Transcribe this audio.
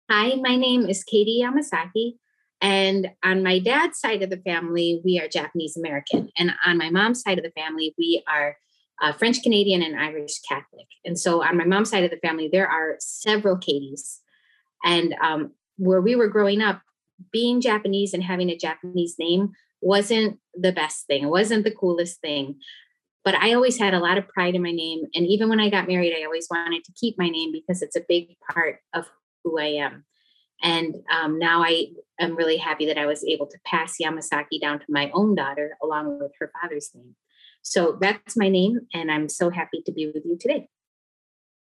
Hi, my name is Katie Yamasaki. And on my dad's side of the family, we are Japanese American. And on my mom's side of the family, we are French Canadian and Irish Catholic. And so on my mom's side of the family, there are several Katies. And where we were growing up, being Japanese and having a Japanese name wasn't the best thing. It wasn't the coolest thing. But I always had a lot of pride in my name. And even when I got married, I always wanted to keep my name because it's a big part of who I am. And now I am really happy that I was able to pass Yamasaki down to my own daughter along with her father's name. So that's my name, and I'm so happy to be with you today.